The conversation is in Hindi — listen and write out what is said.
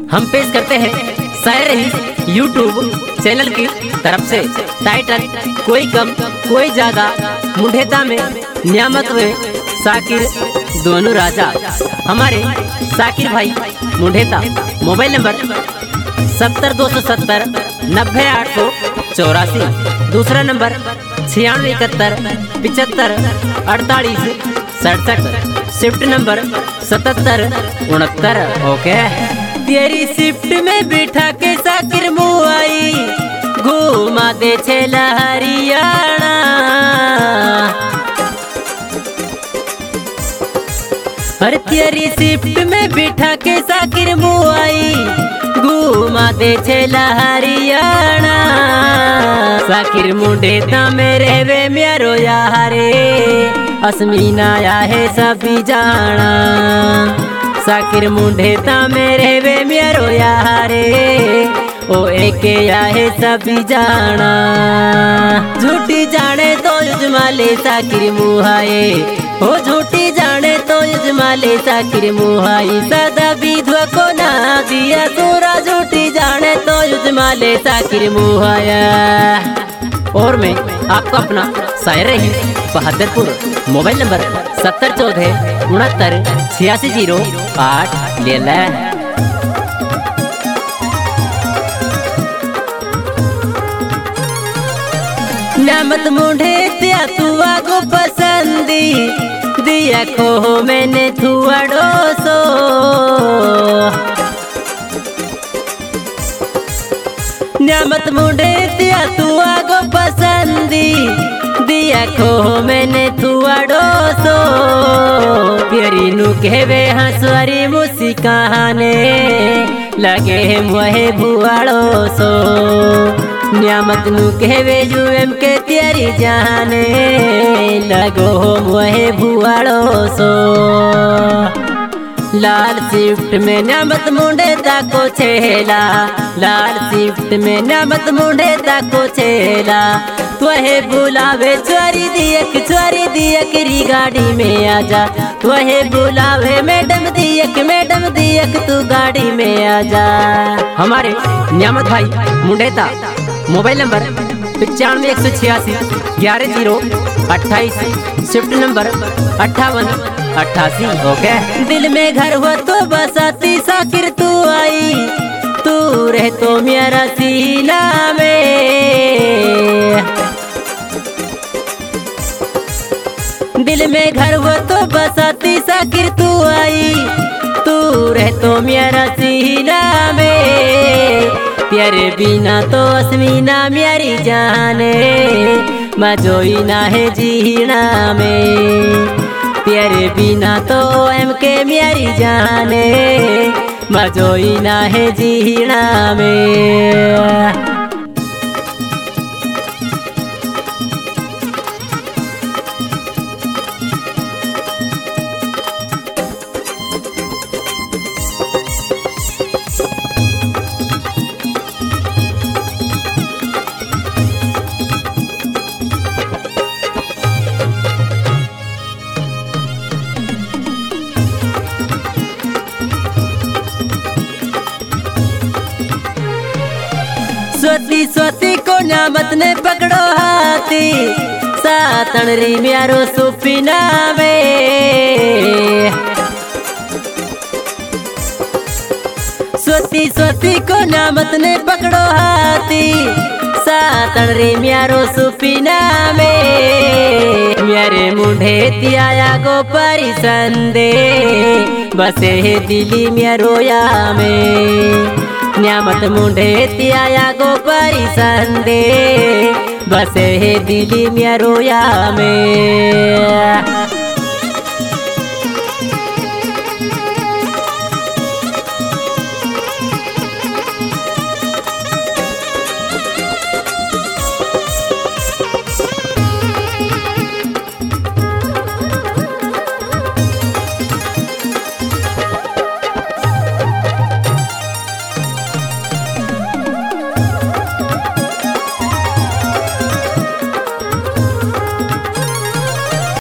हम पेश करते हैं शायर रही यूट्यूब चैनल की तरफ से टाइटल कोई कम कोई ज्यादा मुंडेता में नियामत हुए साकिर दोनों राजा। हमारे साकिर भाई मुंडेता मोबाइल नंबर 70 270 90 884। दूसरा नंबर 96 71 75 48 67। Shift number 77 69। ओके। तेरी शिफ्ट में बिठा के साकिर मुआई घूमा दे छेला हरियाणा। अरे तेरी शिफ्ट में बिठा के साकिर मुआई घूमा दे छेला हरियाणा। साकिर मुंडेता मेरे वे म्यारो यारे अस्मीना या है सभी जाना। साकिर मुंडेता मेरे वे म्यारो यारे ओ एक या है सभी जाना। झूठी जाने तो युजमाले साकिर मुहाए हो झूठी जाने तो युजमाले साकिर मुहाई। सदा विधवा को ना दिया तोरा झूठी जाने तो युजमाले साकिर मुहाया। और मैं आपको अपना शायर रही बहादुरपुर मोबाइल नंबर 70 14 69 86 08 ले ले। नामत मुंडे त्या तू आगो पसंदी दिया को मैंने थुआड़ो सो। नामत मुंडे त्या तू आगो पसंदी दिया को मैंने थुआड़ो सो। प्यारी नु कहवे हंसवारी मुस्काने लगे मुहे भुआड़ो सो। न्यामत नु कहवे जुएम के त्यारी जाने लगो मुहे भुआड़ो सो। लाल शिफ्ट में न्यामत मुंडेता को छेला लाल शिफ्ट में न्यामत मुंडेता को छेला। तुहे बुलावे चोरी दियक री गाड़ी में आजा। तुहे बुलावे मैडम दियक तू गाड़ी में आजा। हमारे न्यामत भाई मुंडेता mobile number 95 186 11 028। Shift number 58 88। Okay. दिल में घर हुआ तो बसाती साकिर तू आई तू रह तो मेरा सीना में। दिल में घर हुआ तो बसाती साकिर तू आई तू रह तो मेरा सीना में। प्यारे बिना तो अस्मीना म्यारी जाने मजोई ना है जीना में। प्यारे बिना तो एम के म्यारी जाने मजोई ना है जीना में। स्वती को न्यामत ने पकड़ो हाथी सातन री म्यारो सुफिना में। स्वती को न्यामत ने पकड़ो हाथी सातन री म्यारो सुफिना में। म्यारे मुंडे तिया गो परिसंदे बसे दिली म्यारोया में। न्यामत मुंडे तिया गो परिसंदे बसे दिली म्यारोया में।